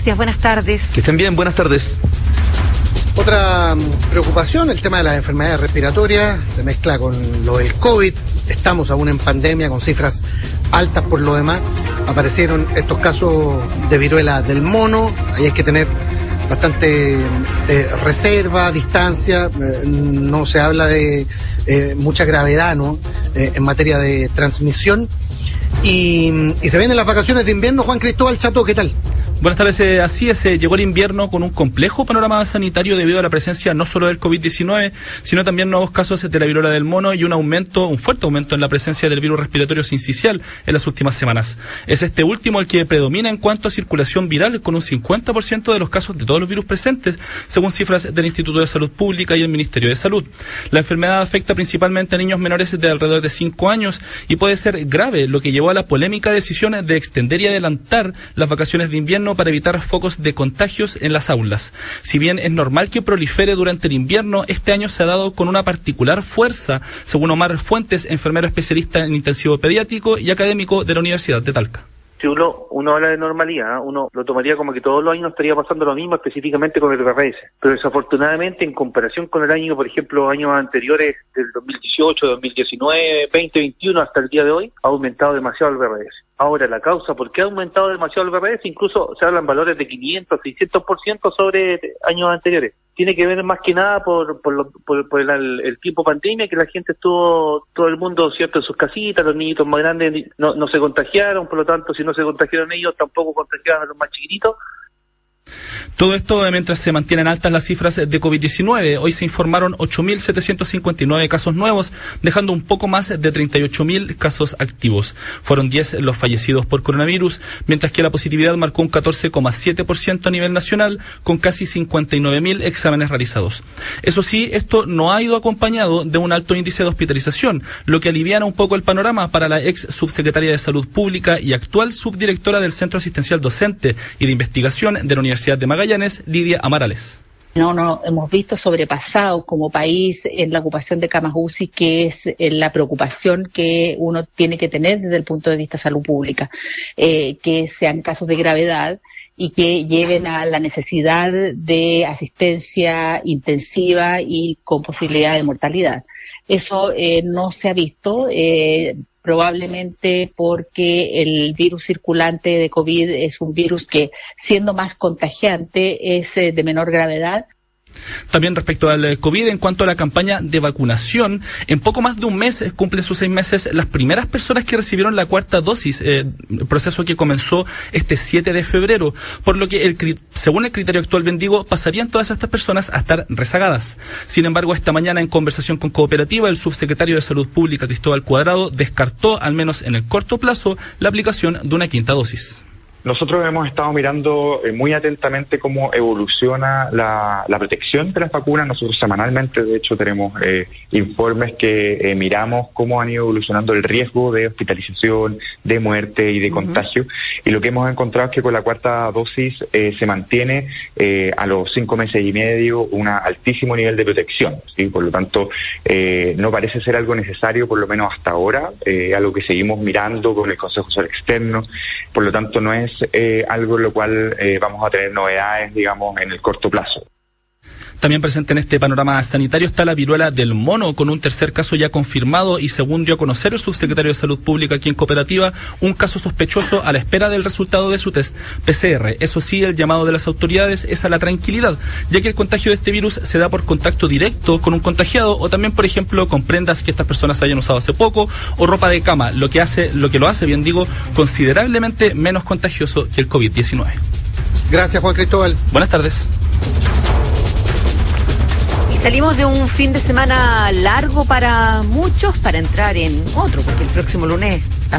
Buenas tardes. Que estén bien, buenas tardes. Otra preocupación, el tema de las enfermedades respiratorias, se mezcla con lo del COVID. Estamos aún en pandemia con cifras altas por lo demás. Aparecieron estos casos de viruela del mono, ahí hay que tener bastante reserva, distancia, no se habla de mucha gravedad, ¿no? En materia de transmisión. Y se vienen las vacaciones de invierno. Juan Cristóbal Chato, ¿qué tal? Buenas tardes, así es, llegó el invierno con un complejo panorama sanitario debido a la presencia no solo del COVID-19, sino también nuevos casos de la viruela del mono y un fuerte aumento en la presencia del virus respiratorio sincicial en las últimas semanas. Es este último el que predomina en cuanto a circulación viral, con un 50% de los casos de todos los virus presentes, según cifras del Instituto de Salud Pública y el Ministerio de Salud. La enfermedad afecta principalmente a niños menores de alrededor de 5 años y puede ser grave, lo que llevó a la polémica decisión de extender y adelantar las vacaciones de invierno para evitar focos de contagios en las aulas. Si bien es normal que prolifere durante el invierno, este año se ha dado con una particular fuerza, según Omar Fuentes, enfermero especialista en intensivo pediátrico y académico de la Universidad de Talca. Si uno habla de normalidad, uno lo tomaría como que todos los años estaría pasando lo mismo, específicamente con el VRS. Pero desafortunadamente, en comparación con el año, por ejemplo, años anteriores, del 2018, 2019, 2021 hasta el día de hoy, ha aumentado demasiado el VRS. Ahora, la causa, ¿por qué ha aumentado demasiado el VRS? Incluso se hablan valores de 500, 600% sobre años anteriores. Tiene que ver más que nada por el tiempo pandemia, que la gente estuvo, todo el mundo, cierto, en sus casitas, los niñitos más grandes no se contagiaron, por lo tanto, si no se contagiaron ellos, tampoco contagiaron a los más chiquititos. Todo esto mientras se mantienen altas las cifras de COVID-19. Hoy se informaron 8.759 casos nuevos, dejando un poco más de 38.000 casos activos. Fueron 10 los fallecidos por coronavirus, mientras que la positividad marcó un 14,7% a nivel nacional, con casi 59.000 exámenes realizados. Eso sí, esto no ha ido acompañado de un alto índice de hospitalización, lo que aliviana un poco el panorama para la ex subsecretaria de Salud Pública y actual subdirectora del Centro Asistencial Docente y de Investigación de la Universidad de Magallanes, Lidia Amarales. No hemos visto sobrepasados como país en la ocupación de camas UCI, que es la preocupación que uno tiene que tener desde el punto de vista de salud pública, que sean casos de gravedad y que lleven a la necesidad de asistencia intensiva y con posibilidad de mortalidad. Eso no se ha visto, probablemente porque el virus circulante de COVID es un virus que, siendo más contagiante, es de menor gravedad. También respecto al COVID, en cuanto a la campaña de vacunación, en poco más de un mes, cumplen sus 6 meses, las primeras personas que recibieron la cuarta dosis, proceso que comenzó este 7 de febrero, por lo que según el criterio actual Bendigo, pasarían todas estas personas a estar rezagadas. Sin embargo, esta mañana, en conversación con Cooperativa, el subsecretario de Salud Pública, Cristóbal Cuadrado, descartó, al menos en el corto plazo, la aplicación de una quinta dosis. Nosotros hemos estado mirando muy atentamente cómo evoluciona la protección de las vacunas. Nosotros semanalmente, de hecho, tenemos informes que miramos cómo han ido evolucionando el riesgo de hospitalización, de muerte y de contagio. Y lo que hemos encontrado es que con la cuarta dosis se mantiene a los 5 meses y medio un altísimo nivel de protección, ¿sí? Por lo tanto, no parece ser algo necesario, por lo menos hasta ahora, algo que seguimos mirando con el Consejo Asesor Externo. Por lo tanto, no es algo en lo cual vamos a tener novedades, digamos, en el corto plazo. También presente en este panorama sanitario está la viruela del mono, con un tercer caso ya confirmado y, según dio a conocer el subsecretario de Salud Pública aquí en Cooperativa, un caso sospechoso a la espera del resultado de su test PCR. Eso sí, el llamado de las autoridades es a la tranquilidad, ya que el contagio de este virus se da por contacto directo con un contagiado o también, por ejemplo, con prendas que estas personas hayan usado hace poco o ropa de cama, lo que lo hace, bien digo, considerablemente menos contagioso que el COVID-19. Gracias, Juan Cristóbal. Buenas tardes. Salimos de un fin de semana largo para muchos para entrar en otro, porque el próximo lunes